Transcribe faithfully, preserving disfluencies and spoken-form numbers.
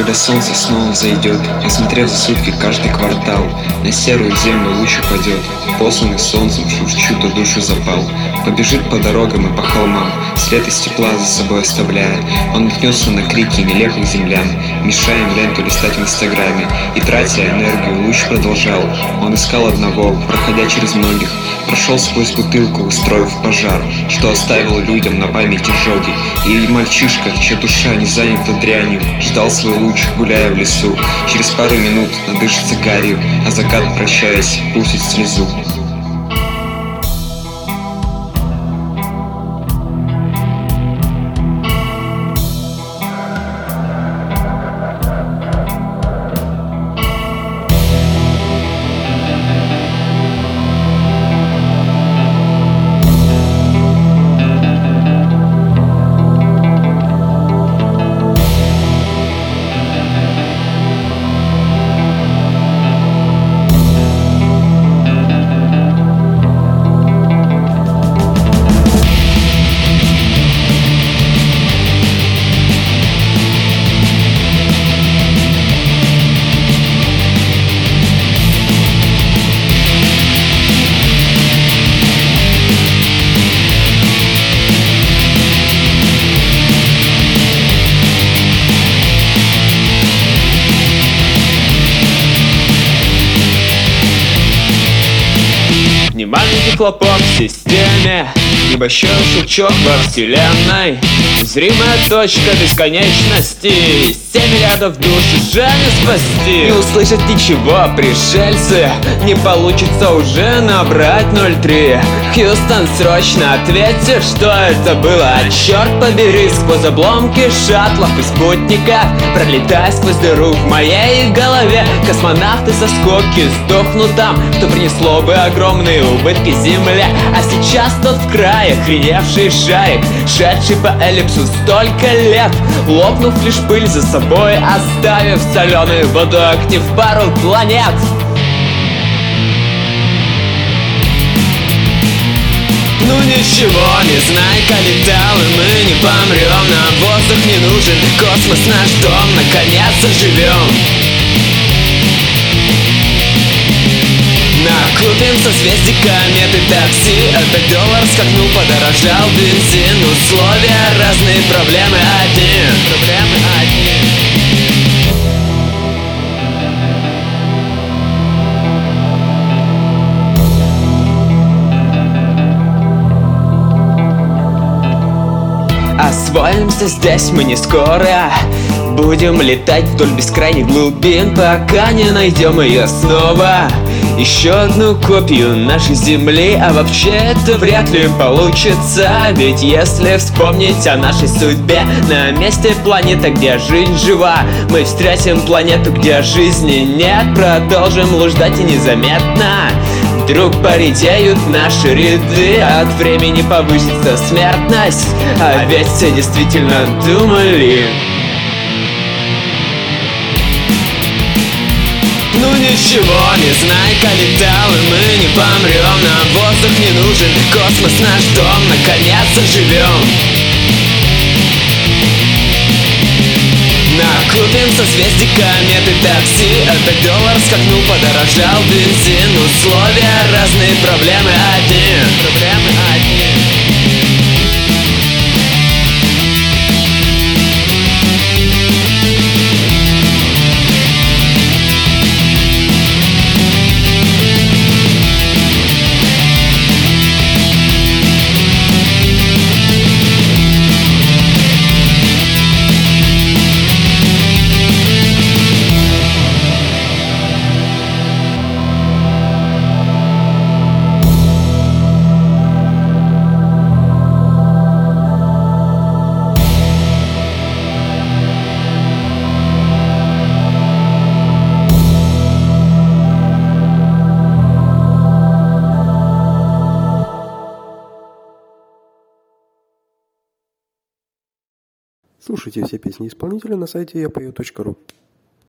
когда солнце снова взойдет, осмотрев за сутки каждый квартал, на серую землю луч упадет, посланный солнцем, что в чью-то душу запал. Побежит по дорогам и по холмам, след из тепла за собой оставляя. Он наткнется на крики нелепых землян, мешая им ленту листать в инстаграме. И тратя энергию, луч продолжал. Он искал одного, проходя через многих, прошел сквозь бутылку, устроив пожар, что оставил людям на память ожоги. И мальчишка, чья душа не занята дрянью, ждал свой луч, гуляя в лесу. Через пару минут надышится гарью, а закат, прощаясь, пустит слезу. Маленький хлопок в системе, небольшой щелчок во вселенной, зримая точка бесконечности, семь рядов душ уже не спасти. Не услышат ничего пришельцы, не получится уже набрать ноль три. Хьюстон, срочно ответьте, что это было. Черт побери, сквозь обломки шаттлов и спутников, пролетая сквозь дыру в моей голове. Космонавты со скобки сдохнут там, что принесло бы огромные убытки Земле. А сейчас тот в крае охреневший шарик, шедший по эллипсу столько лет, лопнув лишь пыль за собой, оставив соленую воду, актив пару планет. Ну ничего, не знай-ка, летал, и мы не помрем. Нам воздух не нужен, космос наш дом, наконец заживем. Накупим созвездий, кометы, такси. Опять доллар скакнул, подорожал бензин. Условия разные, проблемы одни. Проблемы одни. Освоимся здесь мы не скоро, будем летать вдоль бескрайних глубин, пока не найдем ее снова. Еще одну копию нашей Земли, а вообще это вряд ли получится. Ведь если вспомнить о нашей судьбе, на месте планеты, где жизнь жива, мы встретим планету, где жизни нет. Продолжим блуждать и незаметно вдруг поредеют наши ряды, от времени повысится смертность. А ведь все действительно думали. Ну ничего, не знай-ка, летал, и мы не помрем. Нам воздух не нужен, космос наш дом, наконец заживем. Накупим созвездий, кометы, такси. Опять доллар скакнул, подорожал бензин. Условия разные, проблемы одни. Проблемы одни. Слушайте все песни исполнителя на сайте я пою точка ру.